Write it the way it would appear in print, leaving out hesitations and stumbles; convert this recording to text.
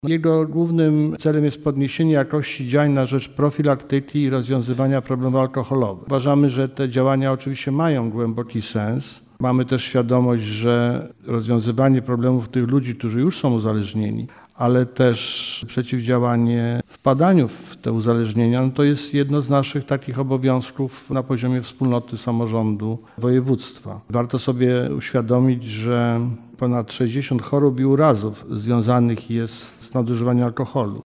Jego głównym celem jest podniesienie jakości działań na rzecz profilaktyki i rozwiązywania problemów alkoholowych. Uważamy, że te działania oczywiście mają głęboki sens. Mamy też świadomość, że rozwiązywanie problemów tych ludzi, którzy już są uzależnieni, ale też przeciwdziałanie wpadaniu w te uzależnienia, to jest jedno z naszych takich obowiązków na poziomie wspólnoty samorządu województwa. Warto sobie uświadomić, że ponad 60 chorób i urazów związanych jest z nadużywaniem alkoholu.